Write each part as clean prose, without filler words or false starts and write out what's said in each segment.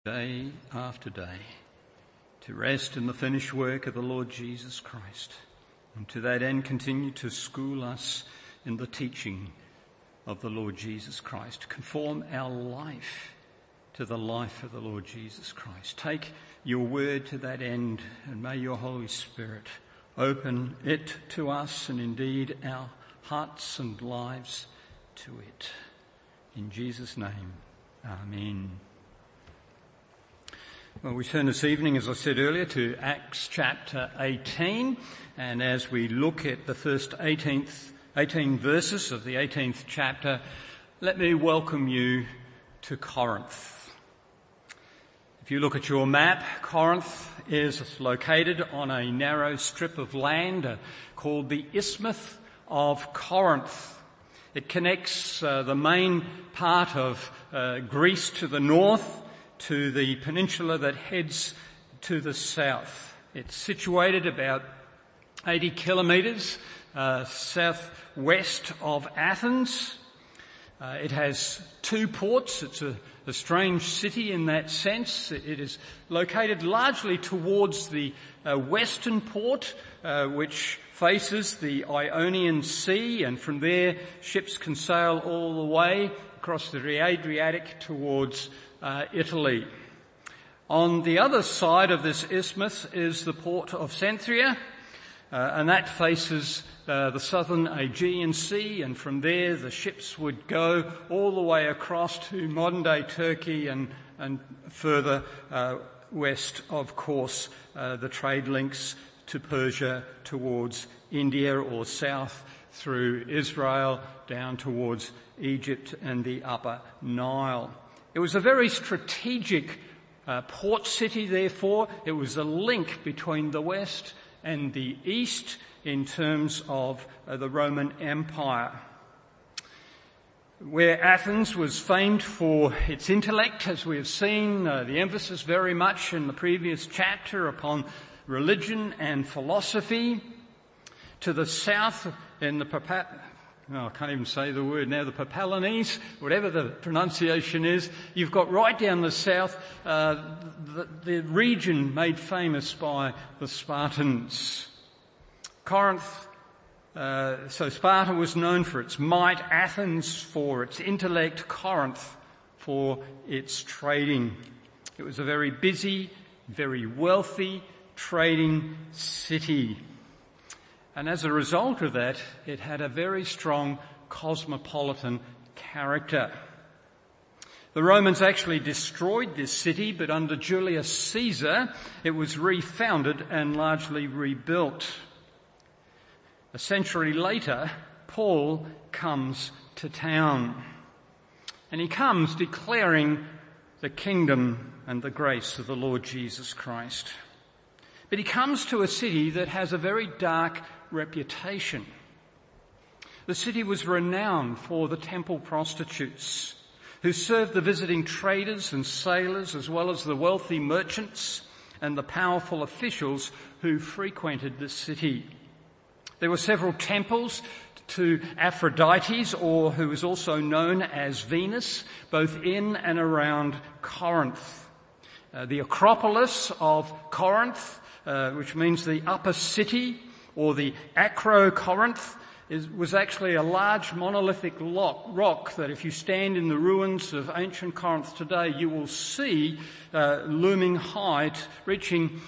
day after day, to rest in the finished work of the Lord Jesus Christ, and to that end continue to school us in the teaching of the Lord Jesus Christ. Conform our life to the life of the Lord Jesus Christ. Take your word to that end, and may your Holy Spirit open it to us and indeed our hearts and lives to it. In Jesus' name, amen. Well, we turn this evening, as I said earlier, to Acts chapter 18, and as we look at the first 18 verses of the 18th chapter, let me welcome you to Corinth. If you look at your map, Corinth is located on a narrow strip of land called the Isthmus of Corinth. It connects the main part of Greece to the north to the peninsula that heads to the south. It's situated about 80 kilometres southwest of Athens. It has two ports. It's a strange city in that sense. It is located largely towards the western port, which faces the Ionian Sea, and from there ships can sail all the way across the Adriatic towards Italy. On the other side of this isthmus is the port of Cenchreae, and that faces the southern Aegean Sea, and from there the ships would go all the way across to modern-day Turkey and further west, of course, the trade links to Persia towards India, or south through Israel down towards Egypt and the Upper Nile. It was a very strategic port city, therefore. It was a link between the West and the East in terms of the Roman Empire. Where Athens was famed for its intellect, as we have seen, the emphasis very much in the previous chapter upon religion and philosophy. To the south in the I can't even say the word now, the Peloponnese, whatever the pronunciation is. You've got right down the south, the region made famous by the Spartans. Corinth, so Sparta was known for its might, Athens for its intellect, Corinth for its trading. It was a very busy, very wealthy trading city. And as a result of that, it had a very strong cosmopolitan character. The Romans actually destroyed this city, but under Julius Caesar, it was refounded and largely rebuilt. A century later, Paul comes to town, and he comes declaring the kingdom and the grace of the Lord Jesus Christ. But he comes to a city that has a very dark reputation. The city was renowned for the temple prostitutes who served the visiting traders and sailors, as well as the wealthy merchants and the powerful officials who frequented the city. There were several temples to Aphrodite, or who was also known as Venus, both in and around Corinth. The Acropolis of Corinth, which means the upper city, or the Acro-Corinth, was actually a large monolithic rock that if you stand in the ruins of ancient Corinth today, you will see looming high, reaching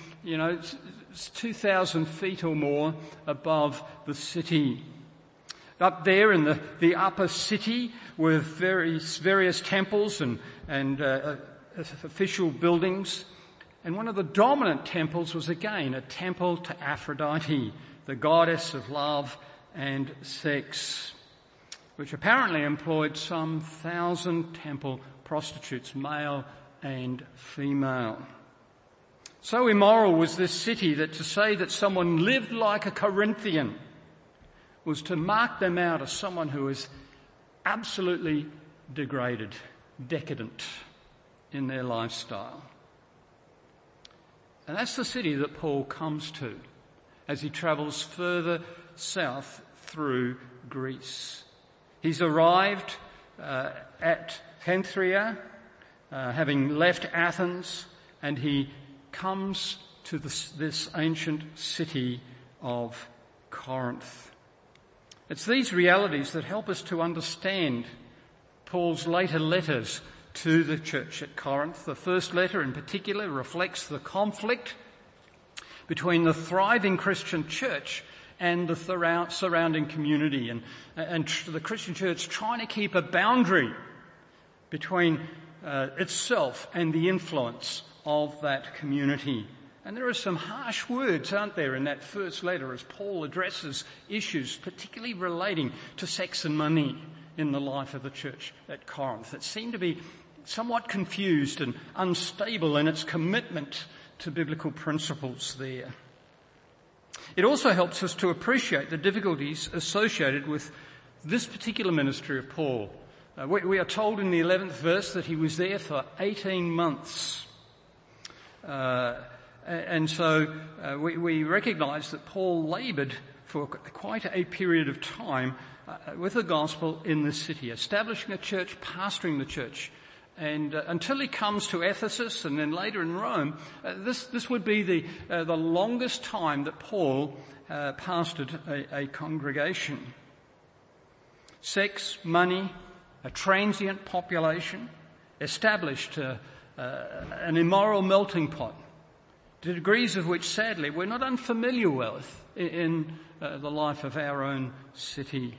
2,000 feet or more above the city. Up there in the upper city were various temples and official buildings. And one of the dominant temples was again a temple to Aphrodite, the goddess of love and sex, which apparently employed some 1,000 temple prostitutes, male and female. So immoral was this city that to say that someone lived like a Corinthian was to mark them out as someone who was absolutely degraded, decadent in their lifestyle. And that's the city that Paul comes to as he travels further south through Greece. He's arrived at Cenchreae, having left Athens, and he comes to this ancient city of Corinth. It's these realities that help us to understand Paul's later letters to the church at Corinth. The first letter in particular reflects the conflict between the thriving Christian church and the surrounding community, and the Christian church trying to keep a boundary between itself and the influence of that community. And there are some harsh words, aren't there, in that first letter as Paul addresses issues particularly relating to sex and money in the life of the church at Corinth that seem to be somewhat confused and unstable in its commitment to biblical principles there. It also helps us to appreciate the difficulties associated with this particular ministry of Paul. We are told in the 11th verse that he was there for 18 months. And so we recognise that Paul laboured for quite a period of time with the gospel in this city, establishing a church, pastoring the church. And until he comes to Ephesus and then later in Rome, this would be the longest time that Paul pastored a congregation. Sex, money, a transient population, established an immoral melting pot, to degrees of which, sadly, we're not unfamiliar with in the life of our own city.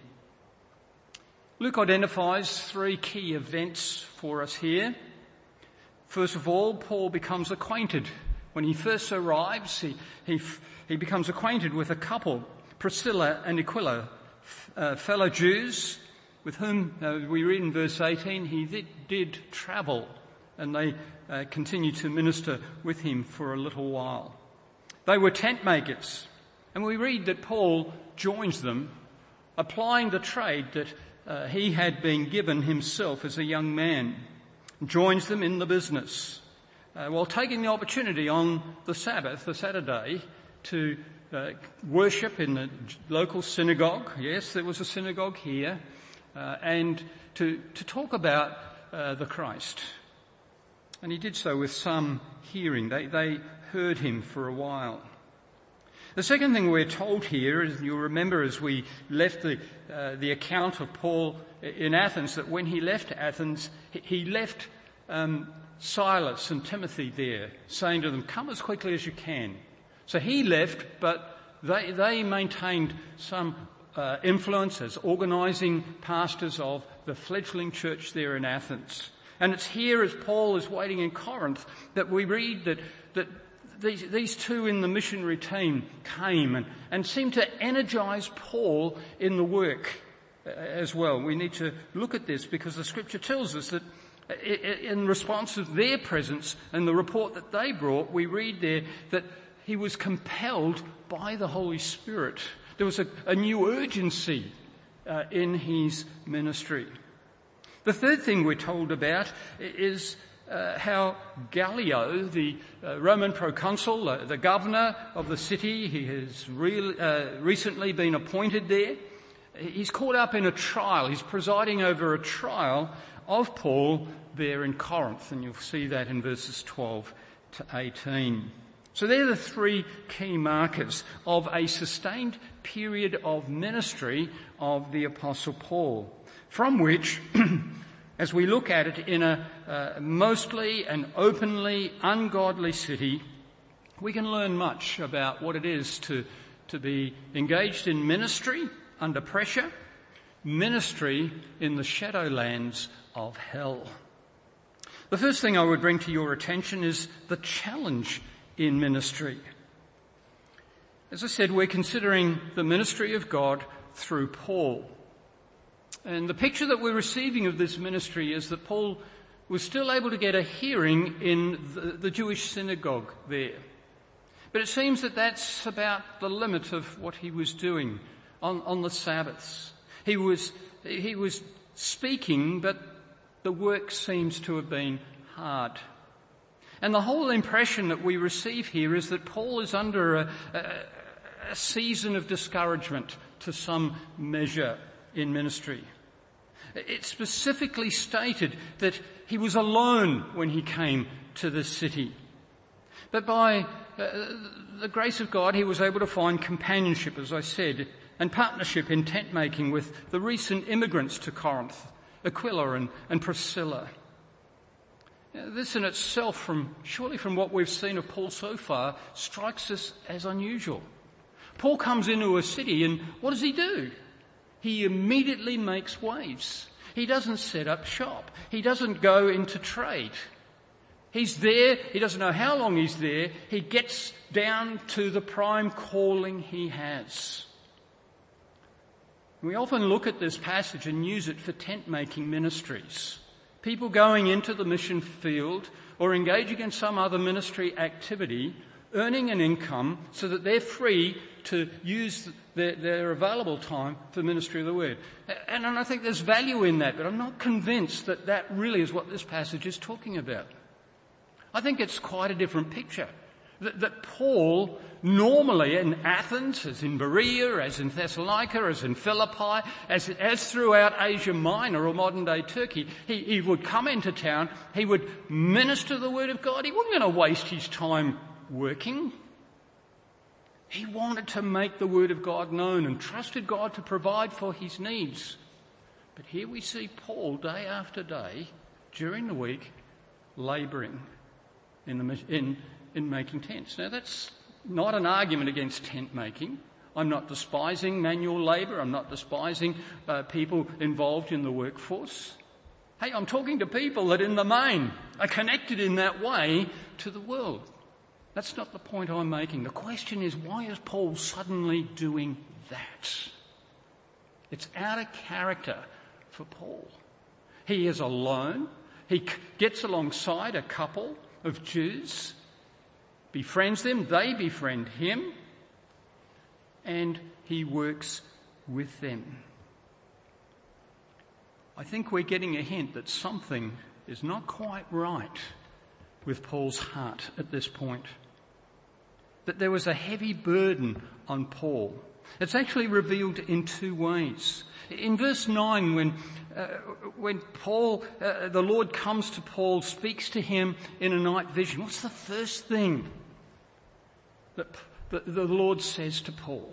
Luke identifies three key events for us here. First of all, Paul becomes acquainted. When he first arrives, he becomes acquainted with a couple, Priscilla and Aquila, fellow Jews, with whom we read in verse 18, he did travel, and they continued to minister with him for a little while. They were tent makers, and we read that Paul joins them, applying the trade that he had been given himself as a young man, joins them in the business, while taking the opportunity on the Sabbath, the Saturday, to worship in the local synagogue. Yes, there was a synagogue here, and to talk about the Christ. And he did so with some hearing. They heard him for a while. The second thing we're told here is, you'll remember as we left the account of Paul in Athens, that when he left Athens, he left Silas and Timothy there, saying to them, come as quickly as you can. So he left, but they maintained some influence as organising pastors of the fledgling church there in Athens. And it's here, as Paul is waiting in Corinth, that we read that these two in the missionary team came and seemed to energise Paul in the work as well. We need to look at this because the scripture tells us that in response to their presence and the report that they brought, we read there that he was compelled by the Holy Spirit. There was a new urgency in his ministry. The third thing we're told about is how Gallio, the Roman proconsul, the governor of the city, he has recently been appointed there. He's caught up in a trial. He's presiding over a trial of Paul there in Corinth, and you'll see that in verses 12 to 18. So they're the three key markers of a sustained period of ministry of the Apostle Paul, from which, as we look at it in a mostly and openly ungodly city, we can learn much about what it is to be engaged in ministry under pressure, ministry in the shadowlands of hell. The first thing I would bring to your attention is the challenge in ministry. As I said, we're considering the ministry of God through Paul. And the picture that we're receiving of this ministry is that Paul was still able to get a hearing in the Jewish synagogue there. But it seems that that's about the limit of what he was doing on the Sabbaths. He was speaking, but the work seems to have been hard. And the whole impression that we receive here is that Paul is under a season of discouragement to some measure in ministry. It specifically stated that he was alone when he came to this city. But by the grace of God, he was able to find companionship, as I said, and partnership in tent making with the recent immigrants to Corinth, Aquila and Priscilla. This in itself, surely from what we've seen of Paul so far, strikes us as unusual. Paul comes into a city and what does he do? He immediately makes waves. He doesn't set up shop. He doesn't go into trade. He's there. He doesn't know how long he's there. He gets down to the prime calling he has. We often look at this passage and use it for tent-making ministries. People going into the mission field or engaging in some other ministry activity, earning an income so that they're free to use their available time for the ministry of the word. And I think there's value in that, but I'm not convinced that that really is what this passage is talking about. I think it's quite a different picture. That Paul, normally in Athens, as in Berea, as in Thessalonica, as in Philippi, as throughout Asia Minor or modern-day Turkey, he would come into town, he would minister the word of God. He wasn't going to waste his time working. He wanted to make the word of God known and trusted God to provide for his needs. But here we see Paul day after day, during the week, labouring in making tents. Now that's not an argument against tent making. I'm not despising manual labour. I'm not despising people involved in the workforce. Hey, I'm talking to people that in the main are connected in that way to the world. That's not the point I'm making. The question is, why is Paul suddenly doing that? It's out of character for Paul. He is alone. He gets alongside a couple of Jews, befriends them, they befriend him, and he works with them. I think we're getting a hint that something is not quite right with Paul's heart at this point. That there was a heavy burden on Paul. It's actually revealed in two ways. In verse 9, when Paul, the Lord comes to Paul, speaks to him in a night vision, what's the first thing that the Lord says to Paul?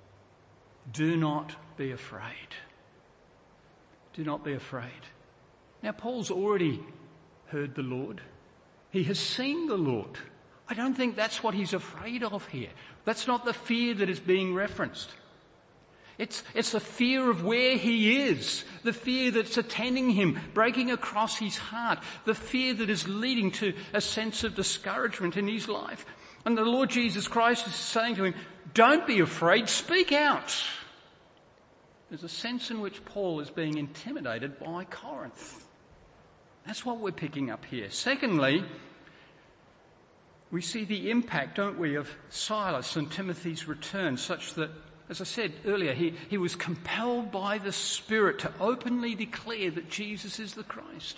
Do not be afraid. Do not be afraid. Now, Paul's already heard the Lord. He has seen the Lord. I don't think that's what he's afraid of here. That's not the fear that is being referenced. It's the fear of where he is, the fear that's attending him, breaking across his heart, the fear that is leading to a sense of discouragement in his life. And the Lord Jesus Christ is saying to him, don't be afraid, speak out. There's a sense in which Paul is being intimidated by Corinth. That's what we're picking up here. Secondly, we see the impact, don't we, of Silas and Timothy's return, such that, as I said earlier, he was compelled by the Spirit to openly declare that Jesus is the Christ.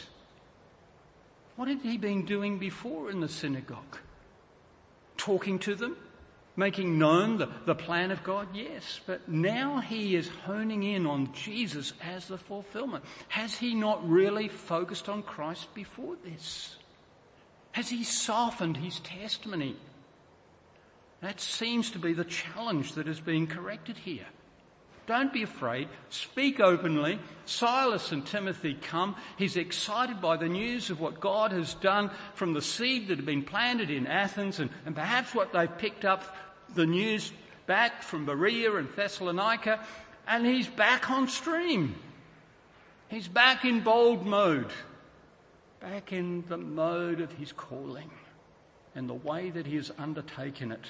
What had he been doing before in the synagogue? Talking to them? Making known the plan of God? Yes, but now he is honing in on Jesus as the fulfillment. Has he not really focused on Christ before this? Has he softened his testimony? That seems to be the challenge that is being corrected here. Don't be afraid. Speak openly. Silas and Timothy come. He's excited by the news of what God has done from the seed that had been planted in Athens and perhaps what they've picked up, the news back from Berea and Thessalonica, and he's back on stream. He's back in bold mode. Back in the mode of his calling and the way that he has undertaken it.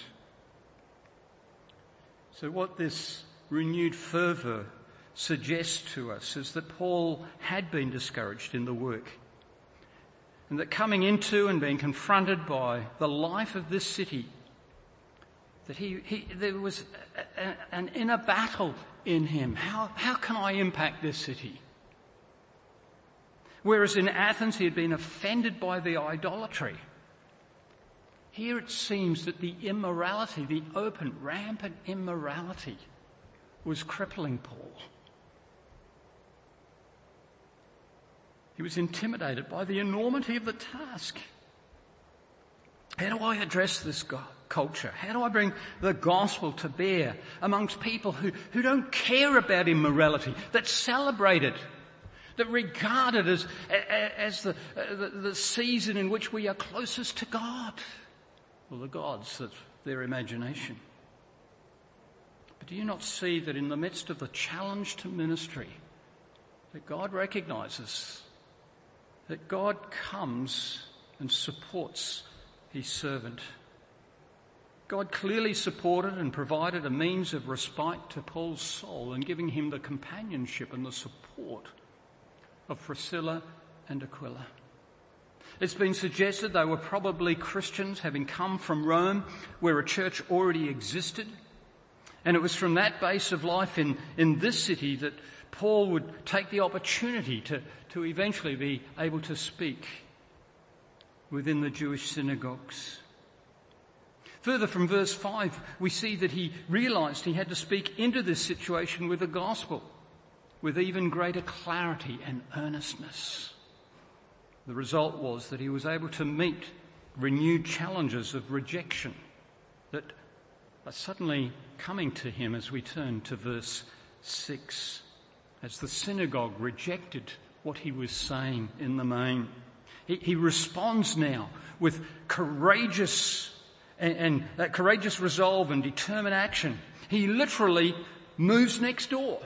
So what this renewed fervour suggests to us is that Paul had been discouraged in the work, and that coming into and being confronted by the life of this city, that there was an inner battle in him. How can I impact this city? Whereas in Athens he had been offended by the idolatry. Here it seems that the immorality, the open, rampant immorality, was crippling Paul. He was intimidated by the enormity of the task. How do I address this culture? How do I bring the gospel to bear amongst people who don't care about immorality, that celebrate it, that regard it as the season in which we are closest to God? Well, the gods of their imagination. But do you not see that in the midst of the challenge to ministry, that God recognises that God comes and supports his servant? God clearly supported and provided a means of respite to Paul's soul in giving him the companionship and the support of Priscilla and Aquila. It's been suggested they were probably Christians having come from Rome, where a church already existed. And it was from that base of life in this city that Paul would take the opportunity to eventually be able to speak within the Jewish synagogues. Further, from verse 5, we see that he realised he had to speak into this situation with the gospel, with even greater clarity and earnestness. The result was that he was able to meet renewed challenges of rejection that are suddenly coming to him as we turn to verse 6, as the synagogue rejected what he was saying in the main. He responds now with courageous and that courageous resolve and determined action. He literally moves next door.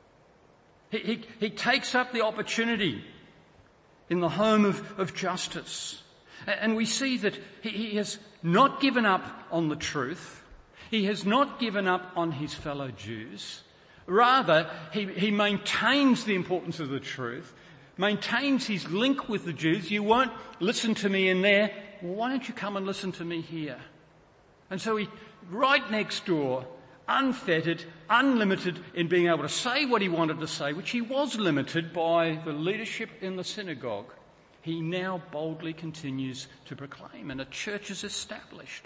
He takes up the opportunity in the home of justice. And we see that he has not given up on the truth. He has not given up on his fellow Jews. Rather, he maintains the importance of the truth, maintains his link with the Jews. You won't listen to me in there. Why don't you come and listen to me here? And so he, right next door, unfettered, unlimited in being able to say what he wanted to say, which he was limited by the leadership in the synagogue, he now boldly continues to proclaim, and a church is established.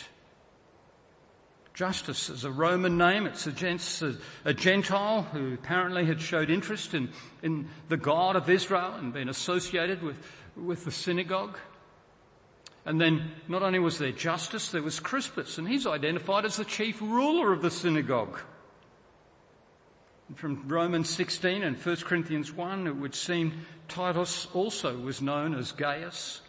Justus is a Roman name. It suggests a Gentile who apparently had showed interest in the God of Israel and been associated with the synagogue. And then not only was there Justus, there was Crispus, and he's identified as the chief ruler of the synagogue. And from Romans 16 and 1 Corinthians 1, it would seem Titus also was known as Gaius.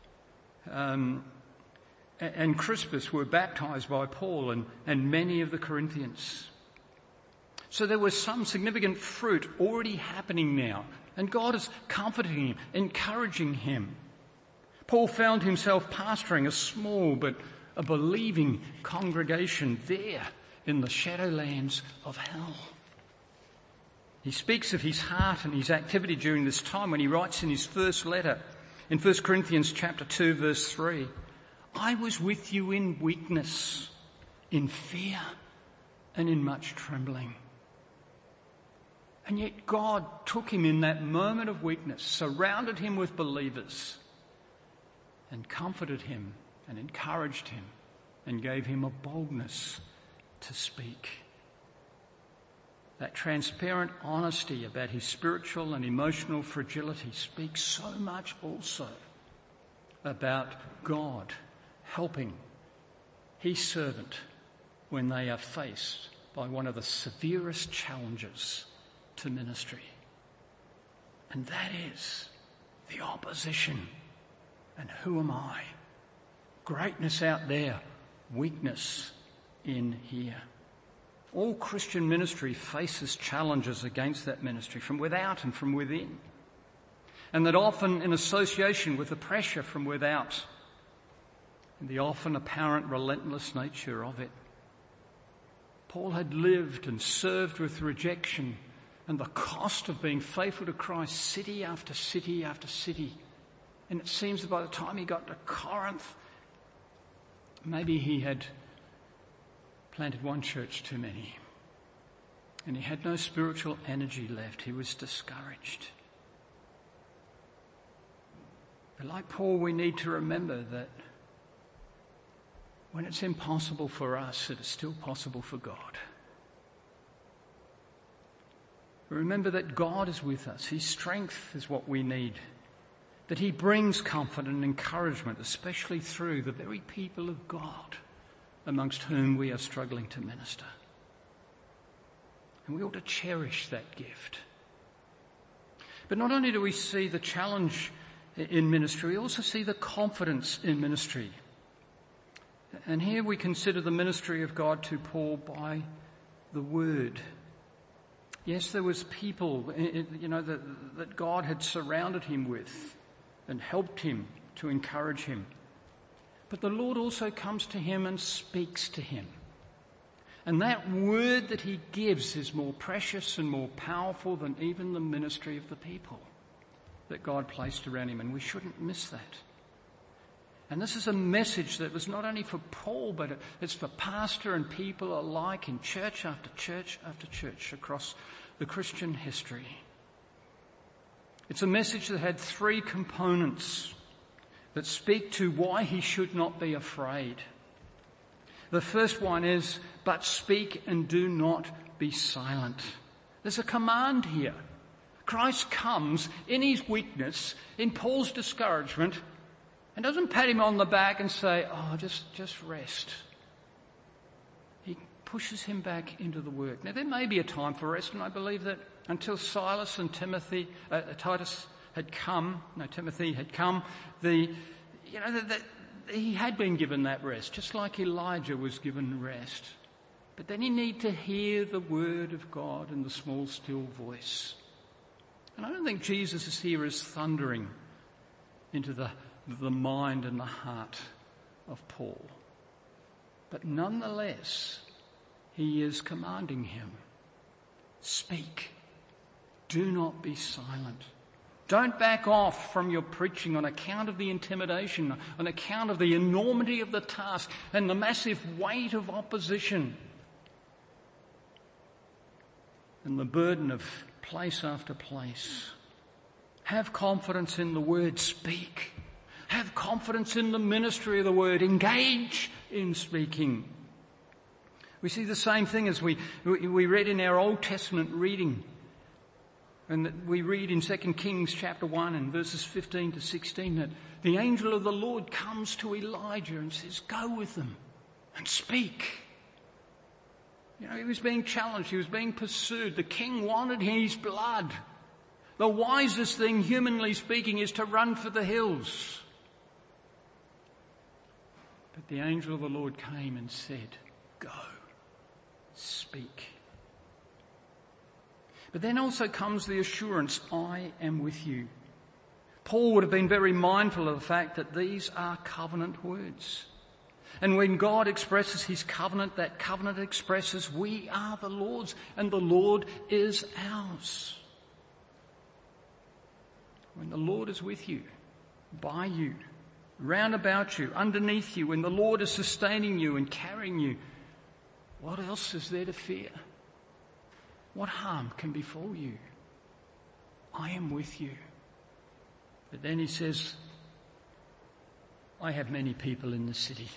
And Crispus were baptised by Paul and many of the Corinthians. So there was some significant fruit already happening now, and God is comforting him, encouraging him. Paul found himself pastoring a small but a believing congregation there in the shadowlands of hell. He speaks of his heart and his activity during this time when he writes in his first letter in 1 Corinthians chapter 2 verse 3, I was with you in weakness, in fear, and in much trembling. And yet God took him in that moment of weakness, surrounded him with believers, and comforted him and encouraged him and gave him a boldness to speak. That transparent honesty about his spiritual and emotional fragility speaks so much also about God helping his servant when they are faced by one of the severest challenges to ministry. And that is the opposition. And who am I? Greatness out there, weakness in here. All Christian ministry faces challenges against that ministry from without and from within. And that often in association with the pressure from without and the often apparent relentless nature of it. Paul had lived and served with rejection and the cost of being faithful to Christ city after city after city. And it seems that by the time he got to Corinth, maybe he had planted one church too many. And he had no spiritual energy left. He was discouraged. But like Paul, we need to remember that when it's impossible for us, it is still possible for God. Remember that God is with us. His strength is what we need that he brings comfort and encouragement, especially through the very people of God amongst whom we are struggling to minister. And we ought to cherish that gift. But not only do we see the challenge in ministry, we also see the confidence in ministry. And here we consider the ministry of God to Paul by the word. Yes, there was people, that God had surrounded him with and helped him to encourage him. But the Lord also comes to him and speaks to him. And that word that he gives is more precious and more powerful than even the ministry of the people that God placed around him. And we shouldn't miss that. And this is a message that was not only for Paul, but it's for pastor and people alike in church after church after church across the Christian history. It's a message that had three components that speak to why he should not be afraid. The first one is, but speak and do not be silent. There's a command here. Christ comes in his weakness, in Paul's discouragement, and doesn't pat him on the back and say, just rest. He pushes him back into the work. Now, there may be a time for rest, and I believe that until Silas and Timothy had come, he had been given that rest, just like Elijah was given rest. But then he needed to hear the word of God in the small, still voice. And I don't think Jesus is here as thundering into the mind and the heart of Paul. But nonetheless, he is commanding him, speak, do not be silent. Don't back off from your preaching on account of the intimidation, on account of the enormity of the task and the massive weight of opposition and the burden of place after place. Have confidence in the word, speak. Have confidence in the ministry of the word, engage in speaking. We see the same thing as we read in our Old Testament reading. And we read in 2 Kings chapter 1 and verses 15 to 16 that the angel of the Lord comes to Elijah and says, go with them and speak. He was being challenged. He was being pursued. The king wanted his blood. The wisest thing, humanly speaking, is to run for the hills. But the angel of the Lord came and said, go, speak. But then also comes the assurance, I am with you. Paul would have been very mindful of the fact that these are covenant words. And when God expresses his covenant, that covenant expresses we are the Lord's and the Lord is ours. When the Lord is with you, by you, round about you, underneath you, when the Lord is sustaining you and carrying you, what else is there to fear? What harm can befall you? I am with you. But then he says, I have many people in the city.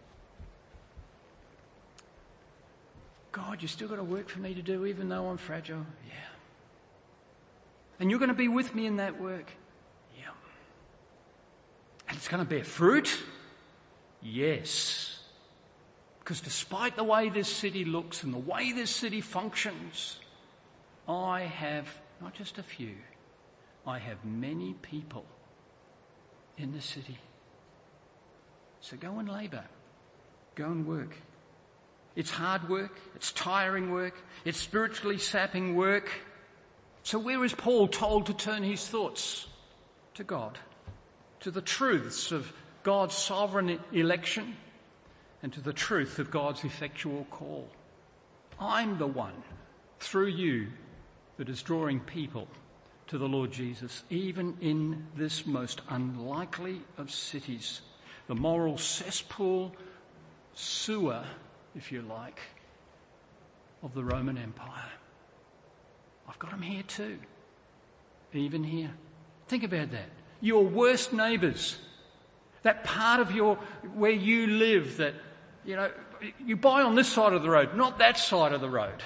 God, you still got a work for me to do even though I'm fragile? Yeah. And you're going to be with me in that work? Yeah. And it's going to bear fruit? Yes. Because despite the way this city looks and the way this city functions, I have not just a few, I have many people in the city. So go and labour. Go and work. It's hard work. It's tiring work. It's spiritually sapping work. So where is Paul told to turn his thoughts? To God. To the truths of God's sovereign election and to the truth of God's effectual call. I'm the one, through you, that is drawing people to the Lord Jesus, even in this most unlikely of cities, the moral cesspool, sewer, if you like, of the Roman Empire. I've got them here too, even here. Think about that. Your worst neighbours, that part of where you live that, you buy on this side of the road, not that side of the road.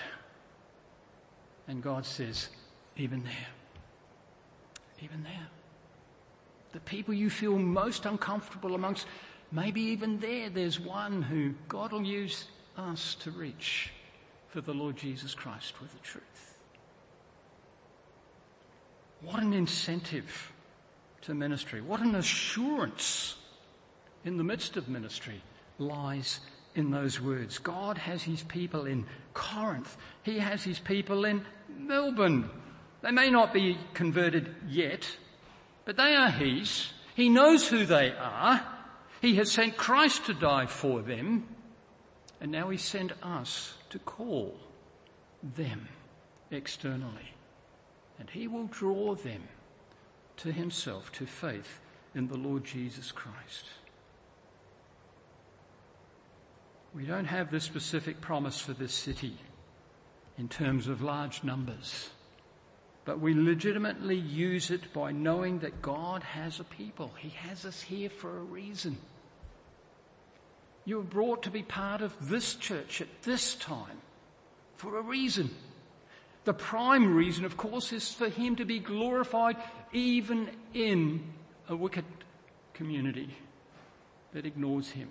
And God says, even there. The people you feel most uncomfortable amongst, maybe even there's one who God will use us to reach for the Lord Jesus Christ with the truth. What an incentive to ministry. What an assurance in the midst of ministry lies in those words. God has his people in Corinth. He has his people in Melbourne. They may not be converted yet, but they are his. He knows who they are. He has sent Christ to die for them. And now he sent us to call them externally. And he will draw them to himself, to faith in the Lord Jesus Christ. We don't have this specific promise for this city in terms of large numbers, but we legitimately use it by knowing that God has a people. He has us here for a reason. You were brought to be part of this church at this time for a reason. The prime reason, of course, is for him to be glorified even in a wicked community that ignores him.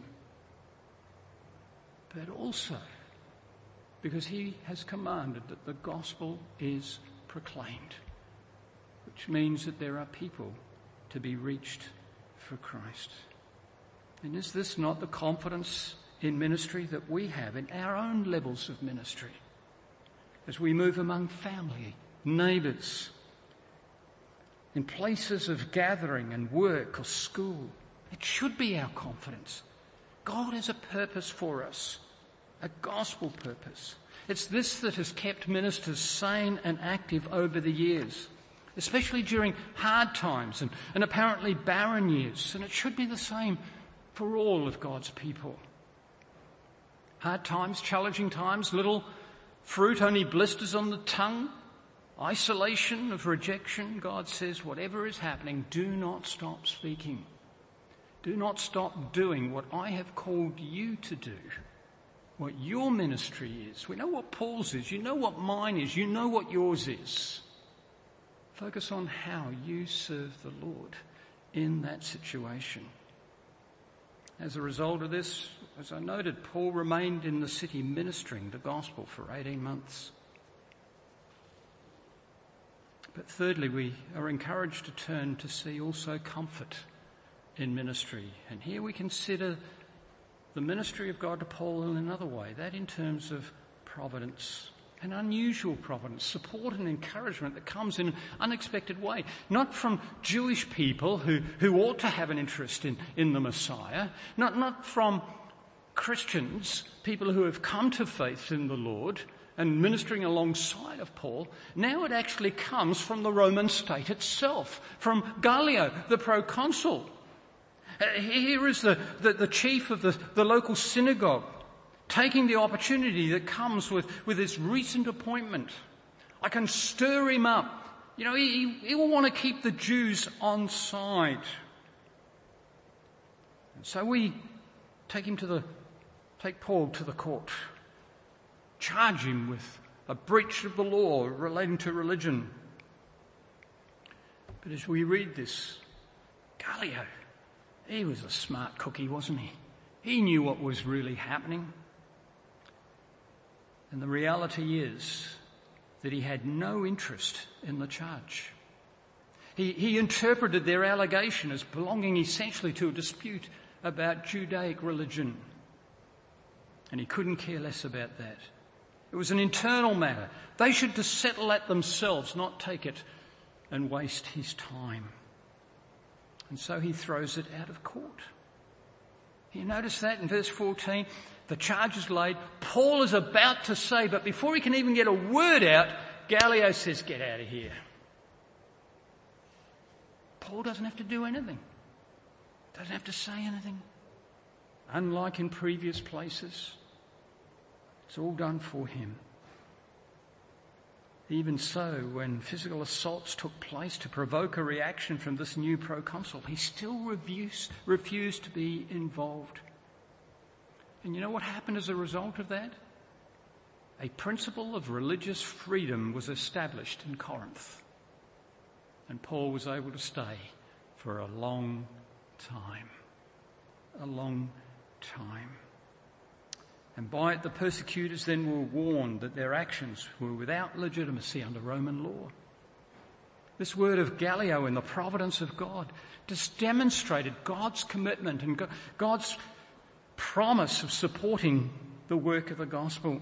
But also because he has commanded that the gospel is proclaimed, which means that there are people to be reached for Christ. And is this not the confidence in ministry that we have in our own levels of ministry as we move among family, neighbours, in places of gathering and work or school? It should be our confidence. God has a purpose for us, a gospel purpose. It's this that has kept ministers sane and active over the years, especially during hard times and apparently barren years. And it should be the same for all of God's people. Hard times, challenging times, little fruit, only blisters on the tongue, isolation of rejection. God says, whatever is happening, do not stop speaking. Do not stop doing what I have called you to do, what your ministry is. We know what Paul's is. You know what mine is. You know what yours is. Focus on how you serve the Lord in that situation. As a result of this, as I noted, Paul remained in the city ministering the gospel for 18 months. But thirdly, we are encouraged to turn to see also comfort in ministry. And here we consider the ministry of God to Paul in another way, that in terms of providence, an unusual providence, support and encouragement that comes in an unexpected way, not from Jewish people who ought to have an interest in the Messiah, not from Christians, people who have come to faith in the Lord and ministering alongside of Paul. Now it actually comes from the Roman state itself, from Gallio, the proconsul. Here is the chief of the local synagogue, taking the opportunity that comes with his recent appointment. I can stir him up. You know, he will want to keep the Jews on side. And so we take Paul to the court, charge him with a breach of the law relating to religion. But as we read this, Gallio, he was a smart cookie, wasn't he? He knew what was really happening. And the reality is that he had no interest in the charge. He interpreted their allegation as belonging essentially to a dispute about Judaic religion. And he couldn't care less about that. It was an internal matter. They should just settle that themselves, not take it and waste his time. And so he throws it out of court. You notice that in verse 14? The charge is laid. Paul is about to say, but before he can even get a word out, Gallio says, get out of here. Paul doesn't have to do anything. Doesn't have to say anything. Unlike in previous places, it's all done for him. Even so, when physical assaults took place to provoke a reaction from this new proconsul, he still refused to be involved. And you know what happened as a result of that? A principle of religious freedom was established in Corinth. And Paul was able to stay for a long time. A long time. And by it the persecutors then were warned that their actions were without legitimacy under Roman law. This word of Gallio in the providence of God just demonstrated God's commitment and God's promise of supporting the work of the gospel.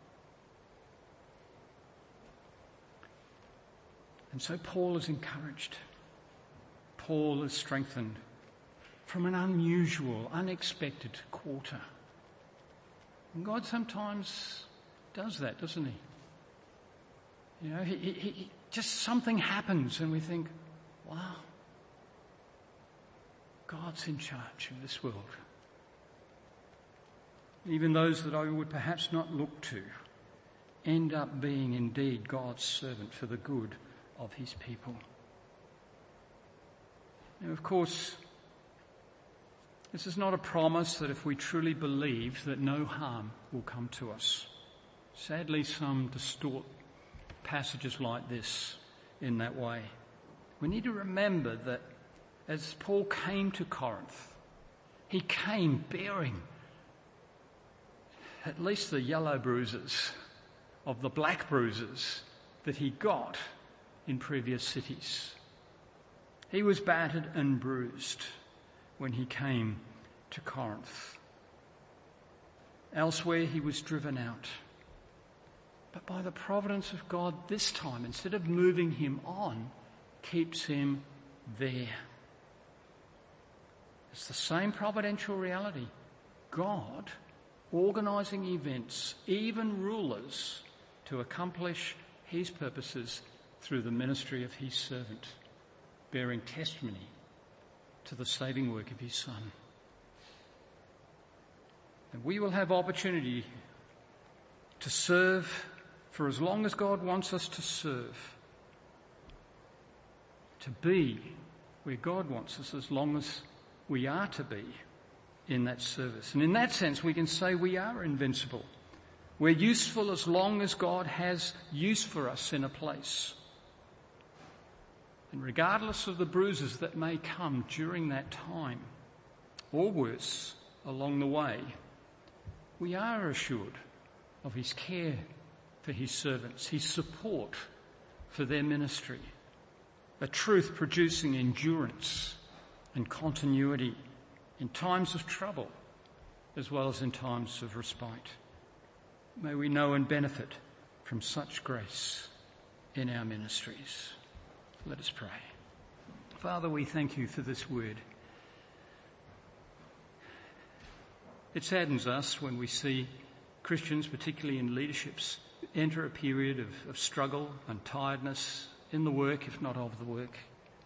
And so Paul is encouraged. Paul is strengthened from an unusual, unexpected quarter. And God sometimes does that, doesn't he? You know, he just something happens and we think, wow, God's in charge of this world. Even those that I would perhaps not look to end up being indeed God's servant for the good of his people. Now, of course, this is not a promise that if we truly believe that no harm will come to us. Sadly, some distort passages like this in that way. We need to remember that as Paul came to Corinth, he came bearing at least the yellow bruises of the black bruises that he got in previous cities. He was battered and bruised when he came to Corinth. Elsewhere he was driven out. But by the providence of God this time, instead of moving him on, keeps him there. It's the same providential reality. God organising events, even rulers, to accomplish his purposes through the ministry of his servant, bearing testimony to the saving work of his Son. And we will have opportunity to serve for as long as God wants us to serve, to be where God wants us as long as we are to be in that service. And in that sense, we can say we are invincible. We're useful as long as God has use for us in a place. And regardless of the bruises that may come during that time, or worse, along the way, we are assured of his care for his servants, his support for their ministry, a truth producing endurance and continuity in times of trouble as well as in times of respite. May we know and benefit from such grace in our ministries. Let us pray. Father, we thank you for this word. It saddens us when we see Christians, particularly in leaderships, enter a period of struggle and tiredness in the work, if not of the work.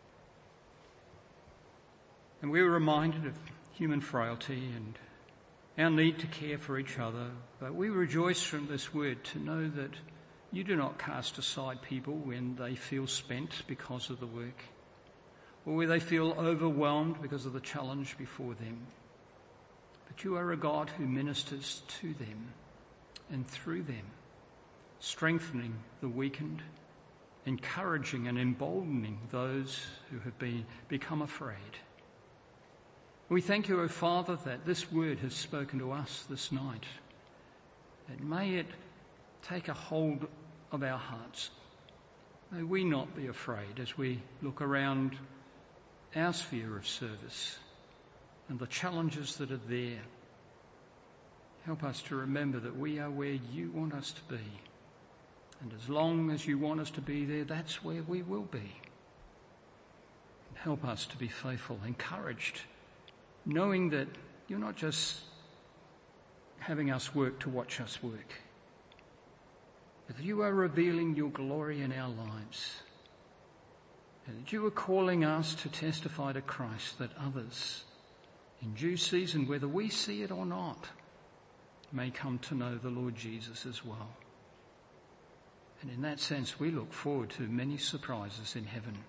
And we are reminded of human frailty and our need to care for each other, but we rejoice from this word to know that you do not cast aside people when they feel spent because of the work, or where they feel overwhelmed because of the challenge before them. But you are a God who ministers to them and through them, strengthening the weakened, encouraging and emboldening those who have become afraid. We thank you, O Father, that this word has spoken to us this night. And may it take a hold of our hearts. May we not be afraid as we look around our sphere of service and the challenges that are there. Help us to remember that we are where you want us to be. And as long as you want us to be there, that's where we will be. And help us to be faithful, encouraged, knowing that you're not just having us work to watch us work, but that you are revealing your glory in our lives, and that you are calling us to testify to Christ, that others, in due season, whether we see it or not, may come to know the Lord Jesus as well. And in that sense, we look forward to many surprises in heaven,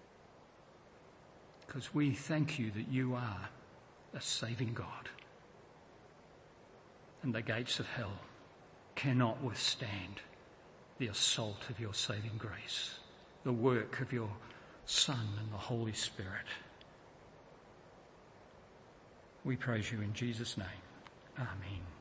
because we thank you that you are a saving God, and the gates of hell cannot withstand the assault of your saving grace, the work of your Son and the Holy Spirit. We praise you in Jesus' name. Amen.